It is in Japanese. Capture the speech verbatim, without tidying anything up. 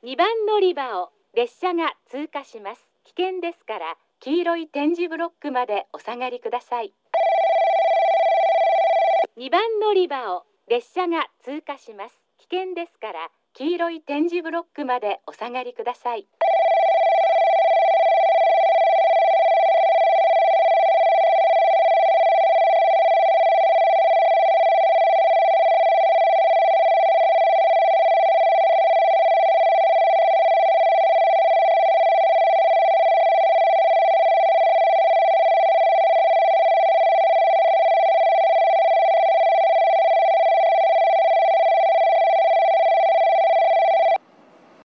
にばん乗り場を列車が通過します。危険ですから黄色い点字ブロックまでお下がりください。にばん乗り場を列車が通過します。危険ですから黄色い点字ブロックまでお下がりください。